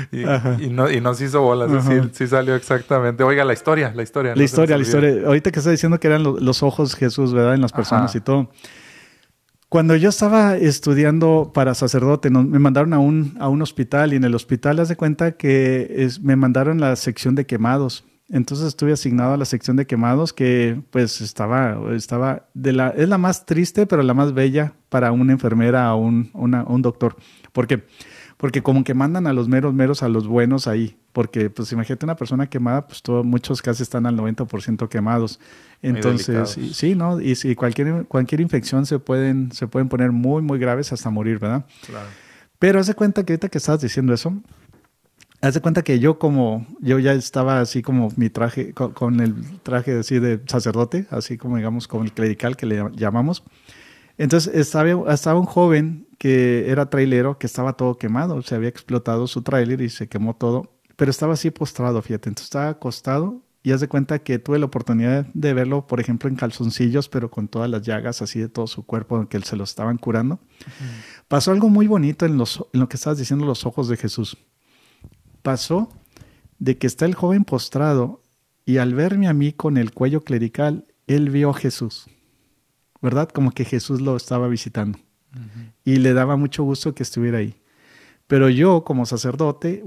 Y nos hizo bolas. Sí salió exactamente. Oiga, la historia. La historia. Ahorita que está diciendo que eran los ojos Jesús, ¿verdad? En las personas y todo. Cuando yo estaba estudiando para sacerdote, me mandaron a un hospital, y en el hospital haz de cuenta que me mandaron a la sección de quemados. Entonces estuve asignado a la sección de quemados, que pues estaba es la más triste, pero la más bella para una enfermera o un doctor. ¿Por qué? Porque como que mandan a los meros a los buenos ahí. Porque, pues, imagínate una persona quemada, pues muchos casi están al 90% quemados. Entonces, sí, ¿no? Y si cualquier infección se pueden poner muy, muy graves hasta morir, ¿verdad? Claro. Pero haz de cuenta que ahorita que estabas diciendo eso, haz de cuenta que yo ya estaba así como mi traje, con el traje así de sacerdote, así como digamos, como el clerical que le llamamos. Entonces estaba un joven que era trailero, que estaba todo quemado, se había explotado su trailer y se quemó todo, pero estaba así postrado, fíjate. Entonces estaba acostado y haz de cuenta que tuve la oportunidad de verlo, por ejemplo, en calzoncillos, pero con todas las llagas así de todo su cuerpo, que se lo estaban curando. Pasó algo muy bonito en lo que estabas diciendo, los ojos de Jesús. Pasó de que está el joven postrado y al verme a mí con el cuello clerical, él vio a Jesús, ¿verdad? Como que Jesús lo estaba visitando. Y le daba mucho gusto que estuviera ahí. Pero yo, como sacerdote,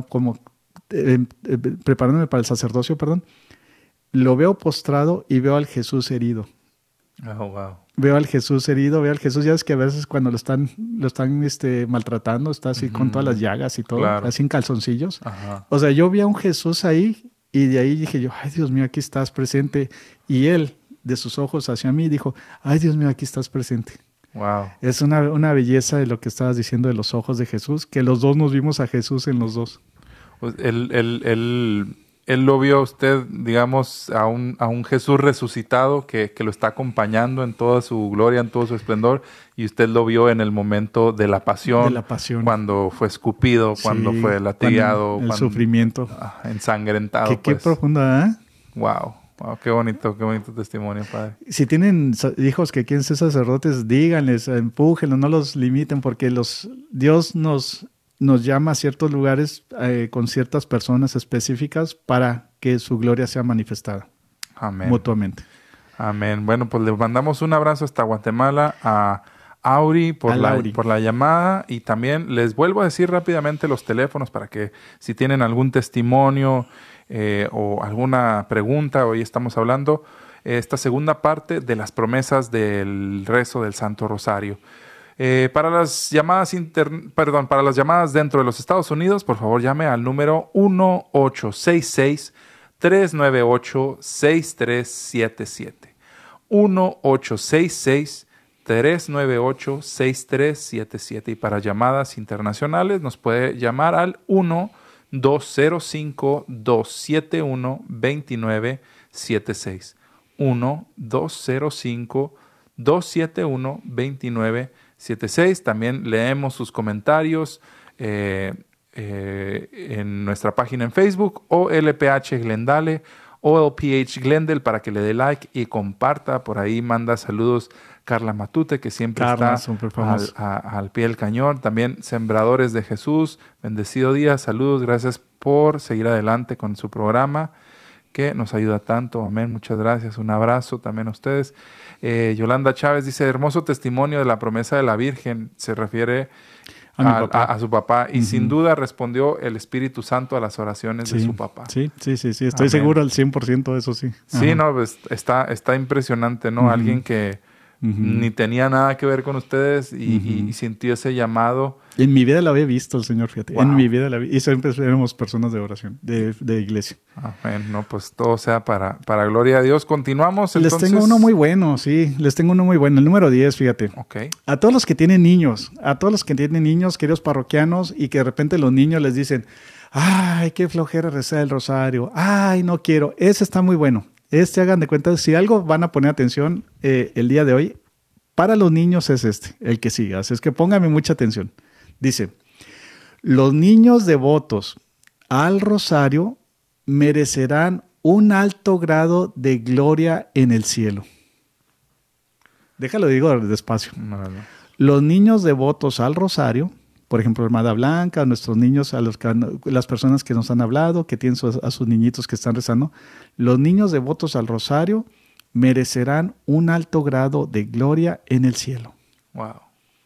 preparándome para el sacerdocio, lo veo postrado y veo al Jesús herido. Oh, wow. Veo al Jesús herido, ya ves que a veces cuando lo están maltratando, está así con todas las llagas y todo, claro, así en calzoncillos. Ajá. O sea, yo vi a un Jesús ahí y de ahí dije yo, ay Dios mío, aquí estás presente. Y él, de sus ojos hacia mí, dijo, ay Dios mío, aquí estás presente. Wow. Es una belleza de lo que estabas diciendo de los ojos de Jesús, que los dos nos vimos a Jesús en los dos. Pues él lo vio a usted, digamos, a un Jesús resucitado que lo está acompañando en toda su gloria, en todo su esplendor, y usted lo vio en el momento de la pasión. Cuando fue escupido, cuando fue latigado. El sufrimiento. Ensangrentado. Qué profunda, ¿eh? Wow. Wow, qué bonito testimonio, Padre. Si tienen hijos que quieren ser sacerdotes, díganles, empújenlos, no los limiten, porque Dios nos llama a ciertos lugares con ciertas personas específicas para que su gloria sea manifestada. Amén. Mutuamente. Amén. Bueno, pues le mandamos un abrazo hasta Guatemala a Auri por la llamada, y también les vuelvo a decir rápidamente los teléfonos para que si tienen algún testimonio o alguna pregunta, hoy estamos hablando, esta segunda parte de las promesas del rezo del Santo Rosario. Para las llamadas para las llamadas dentro de los Estados Unidos, por favor llame al número 1-866-398-6377. 1-866-398-6377. Y para llamadas internacionales nos puede llamar al 1-205-271-2976. 1-205-271-2976. También leemos sus comentarios en nuestra página en Facebook, o LPH Glendale o LPH Glendale, para que le dé like y comparta. Por ahí manda saludos Carla Matute, que siempre está al pie del cañón. También Sembradores de Jesús, bendecido día, saludos, gracias por seguir adelante con su programa que nos ayuda tanto. Amén, muchas gracias. Un abrazo también a ustedes. Yolanda Chávez dice, hermoso testimonio de la promesa de la Virgen. Se refiere a su papá. Y sin duda respondió el Espíritu Santo a las oraciones de su papá. Sí. Estoy seguro al 100% de eso, sí. Sí, pues está impresionante, ¿no? Alguien que ni tenía nada que ver con ustedes y sintió ese llamado. En mi vida lo había visto el Señor, fíjate. Wow. En mi vida la vi. Y siempre éramos personas de oración, de iglesia. Amén. No, pues todo sea para gloria a Dios. Continuamos entonces. Les tengo uno muy bueno, sí. El número 10, fíjate. Okay. A todos los que tienen niños, queridos parroquianos, y que de repente los niños les dicen, ay, qué flojera rezar el rosario. Ay, no quiero. Ese está muy bueno. Hagan de cuenta, si algo van a poner atención el día de hoy, para los niños es el que siga. Así es que póngame mucha atención. Dice, los niños devotos al rosario merecerán un alto grado de gloria en el cielo. Déjalo digo despacio. No. Los niños devotos al rosario, por ejemplo, Hermana Blanca, nuestros niños, las personas que nos han hablado, que tienen a sus niñitos que están rezando, los niños devotos al rosario merecerán un alto grado de gloria en el cielo. Wow.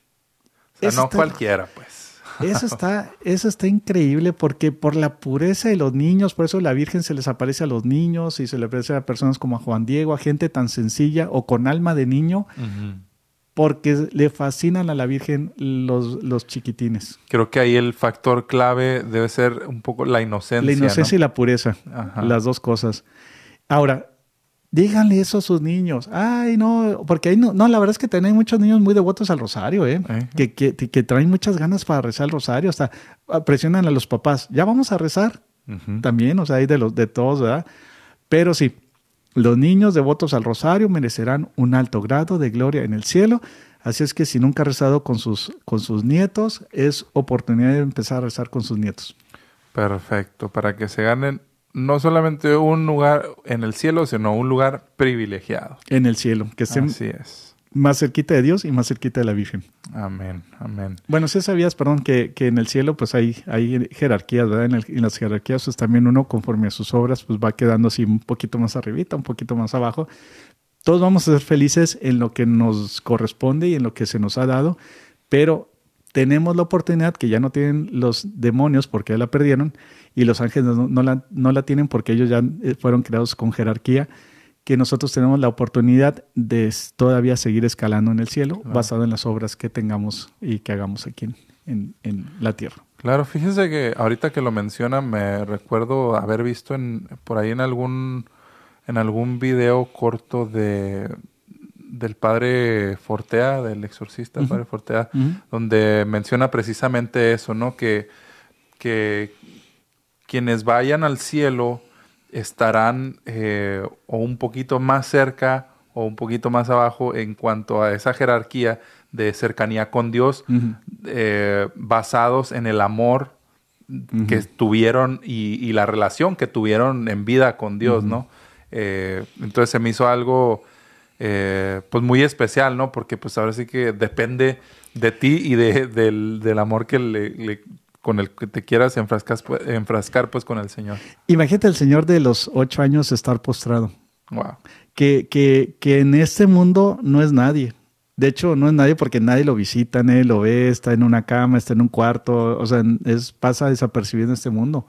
O sea, no cualquiera, pues. Eso está increíble, porque por la pureza de los niños, por eso la Virgen se les aparece a los niños y se le aparece a personas como a Juan Diego, a gente tan sencilla o con alma de niño, porque le fascinan a la Virgen los chiquitines. Creo que ahí el factor clave debe ser un poco la inocencia. La inocencia, ¿no? Y la pureza, las dos cosas. Ahora, díganle eso a sus niños. Ay, no, porque ahí no, la verdad es que también hay muchos niños muy devotos al rosario, que traen muchas ganas para rezar el rosario, hasta presionan a los papás. Ya vamos a rezar también, o sea, hay de todos, ¿verdad? Pero sí, los niños devotos al rosario merecerán un alto grado de gloria en el cielo. Así es que si nunca ha rezado con sus nietos, es oportunidad de empezar a rezar con sus nietos. Perfecto, para que se ganen no solamente un lugar en el cielo, sino un lugar privilegiado. En el cielo, que estén más cerquita de Dios y más cerquita de la Virgen. Amén, amén. Bueno, sí sabías, que en el cielo pues hay jerarquías, ¿verdad? En las jerarquías pues también uno, conforme a sus obras, pues va quedando así un poquito más arribita, un poquito más abajo. Todos vamos a ser felices en lo que nos corresponde y en lo que se nos ha dado, pero tenemos la oportunidad que ya no tienen los demonios porque ya la perdieron, y los ángeles no la tienen porque ellos ya fueron creados con jerarquía, que nosotros tenemos la oportunidad de todavía seguir escalando en el cielo, basado en las obras que tengamos y que hagamos aquí en la tierra. Claro, fíjense que ahorita que lo mencionan, me recuerdo haber visto por ahí en algún video corto del padre Fortea, del exorcista, padre Fortea, donde menciona precisamente eso, ¿no? Que quienes vayan al cielo estarán o un poquito más cerca o un poquito más abajo en cuanto a esa jerarquía de cercanía con Dios, basados en el amor que tuvieron y la relación que tuvieron en vida con Dios, ¿no? Entonces se me hizo algo pues muy especial, ¿no? Porque pues ahora sí que depende de ti y del amor que con el que te quieras enfrascar pues con el Señor. Imagínate el Señor de los 8 años estar postrado. Wow. Que en este mundo no es nadie. De hecho, no es nadie porque nadie lo visita, nadie lo ve, está en una cama, está en un cuarto, o sea, pasa desapercibido en este mundo.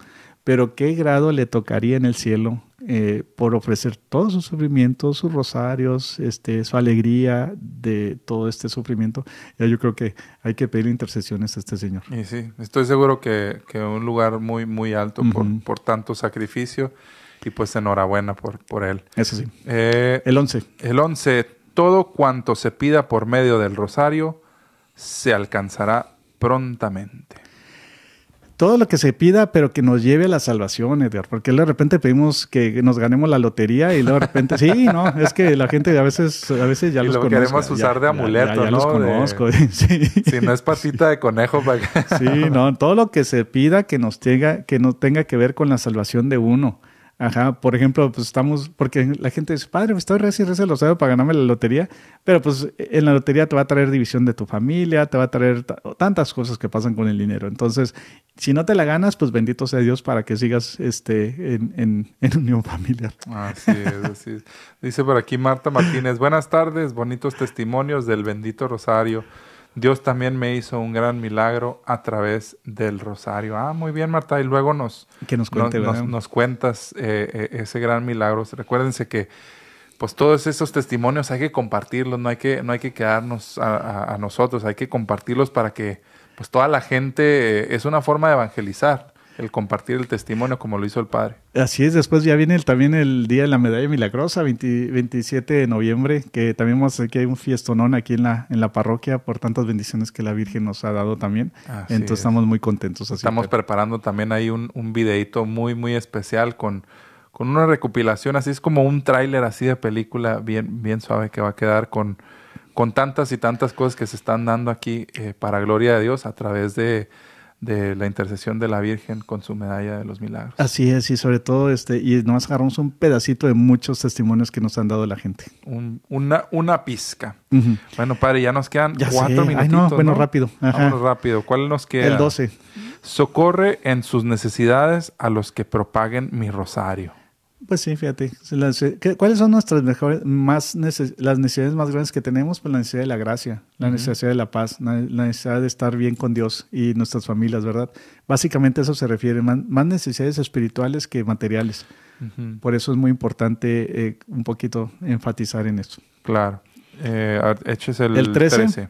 pero qué grado le tocaría en el cielo por ofrecer todos sus sufrimientos, sus rosarios, su alegría de todo este sufrimiento. Ya yo creo que hay que pedir intercesiones a este Señor. Y sí, estoy seguro que un lugar muy, muy alto por tanto sacrificio, y pues enhorabuena por él. Eso sí. El 11. El 11, todo cuanto se pida por medio del rosario se alcanzará prontamente. Todo lo que se pida, pero que nos lleve a la salvación, Edgar, porque de repente pedimos que nos ganemos la lotería y luego de repente, sí, no, es que la gente a veces ya los conozco. Y lo queremos usar de amuleto, ya ¿no? los conozco, sí. Si no es patita de conejo. Para que... Sí, no, todo lo que se pida que no tenga que ver con la salvación de uno. Ajá, por ejemplo, pues porque la gente dice, padre, pues estoy reza el rosario para ganarme la lotería, pero pues en la lotería te va a traer división de tu familia, te va a traer tantas cosas que pasan con el dinero. Entonces, si no te la ganas, pues bendito sea Dios para que sigas en unión familiar. Así es. Dice por aquí Marta Martínez, buenas tardes, bonitos testimonios del bendito rosario. Dios también me hizo un gran milagro a través del rosario. Muy bien, Marta. Y luego nos cuentas ese gran milagro. Recuérdense que pues todos esos testimonios hay que compartirlos. No hay que quedarnos a nosotros. Hay que compartirlos para que pues toda la gente... es una forma de evangelizar, el compartir el testimonio como lo hizo el Padre. Así es, después ya viene también el Día de la Medalla Milagrosa, 27 de noviembre, que también vamos a hacer que hay un fiestonón aquí en la parroquia por tantas bendiciones que la Virgen nos ha dado también. Entonces estamos muy contentos. Estamos preparando también ahí un videíto muy, muy especial con una recopilación, así es como un tráiler así de película bien, bien suave que va a quedar con tantas y tantas cosas que se están dando aquí para gloria de Dios a través de la intercesión de la Virgen con su medalla de los milagros. Así es, y sobre todo y nomás agarramos un pedacito de muchos testimonios que nos han dado la gente. Una pizca. Uh-huh. Bueno, padre, ya nos quedan 4 minutitos. Bueno, rápido. Vámonos rápido. ¿Cuál nos queda? El 12. Socorre en sus necesidades a los que propaguen mi rosario. Pues sí, fíjate. ¿Cuáles son nuestras las necesidades más grandes que tenemos? Pues la necesidad de la gracia, la necesidad de la paz, la necesidad de estar bien con Dios y nuestras familias, ¿verdad? Básicamente eso se refiere, más necesidades espirituales que materiales. Uh-huh. Por eso es muy importante un poquito enfatizar en esto. Claro. Échese el 13.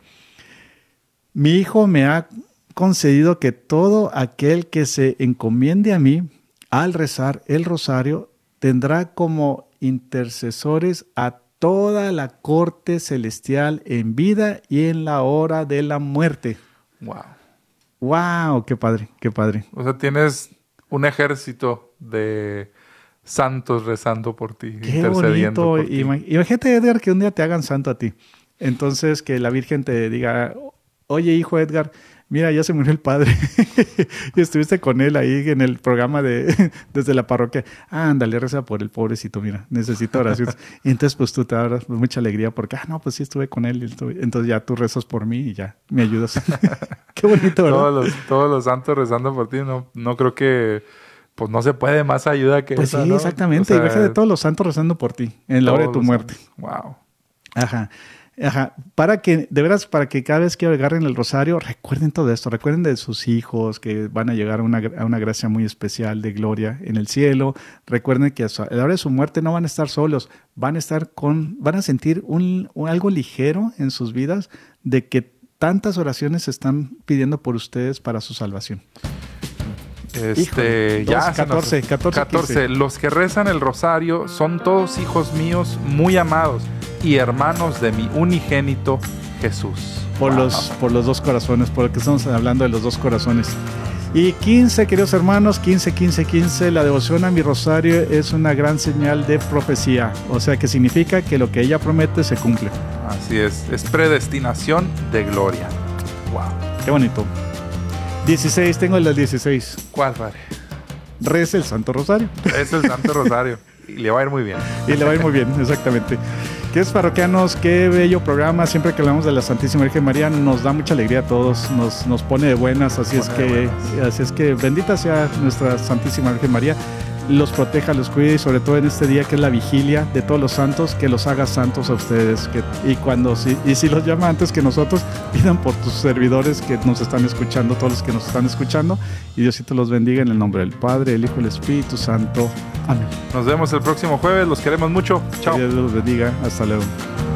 Mi Hijo me ha concedido que todo aquel que se encomiende a mí al rezar el rosario tendrá como intercesores a toda la corte celestial en vida y en la hora de la muerte. Wow. Wow, qué padre, qué padre. O sea, tienes un ejército de santos rezando por ti, qué intercediendo bonito. por ti. Imagínate, Edgar, que un día te hagan santo a ti. Entonces, que la Virgen te diga, oye, hijo Edgar, mira, ya se murió el padre y estuviste con él ahí en el programa desde la parroquia. Ándale, reza por el pobrecito, mira, necesito oraciones. Y entonces pues tú te das mucha alegría porque, no, pues sí estuve con él. Entonces ya tú rezas por mí y ya me ayudas. Qué bonito, ¿verdad? Todos los santos rezando por ti, no creo que... Pues no se puede más ayuda que pues esa, sí, ¿no? exactamente. O sea, imagínate todos los santos rezando por ti en la hora de tu muerte. Wow. Ajá. Para que cada vez que agarren el rosario, recuerden todo esto, recuerden de sus hijos que van a llegar a una gracia muy especial de gloria en el cielo. Recuerden que a la hora de su muerte no van a estar solos, van a sentir algo ligero en sus vidas de que tantas oraciones se están pidiendo por ustedes para su salvación. Híjole, ya 14. Los que rezan el rosario son todos hijos míos muy amados y hermanos de mi unigénito Jesús. Por los dos corazones, por lo que estamos hablando de los dos corazones. Y 15, queridos hermanos, 15, la devoción a mi rosario es una gran señal de profecía. O sea, que significa que lo que ella promete se cumple. Así es predestinación de gloria. Wow. Qué bonito. 16, tengo el del 16. ¿Cuál, padre? Reza el Santo Rosario. Es el Santo Rosario. Y le va a ir muy bien. Y le va a ir muy bien, exactamente. Queridos parroquianos, qué bello programa. Siempre que hablamos de la Santísima Virgen María nos da mucha alegría a todos, nos pone de buenas. Así es que bendita sea nuestra Santísima Virgen María. los proteja, los cuide, y sobre todo en este día que es la vigilia de todos los santos, que los haga santos a ustedes. Y si los llama antes que nosotros, pidan por tus servidores que nos están escuchando, todos los que nos están escuchando, y Diosito los bendiga en el nombre del Padre, el Hijo y el Espíritu Santo. Amén. Nos vemos el próximo jueves, los queremos mucho. Chao. Que Dios los bendiga. Hasta luego.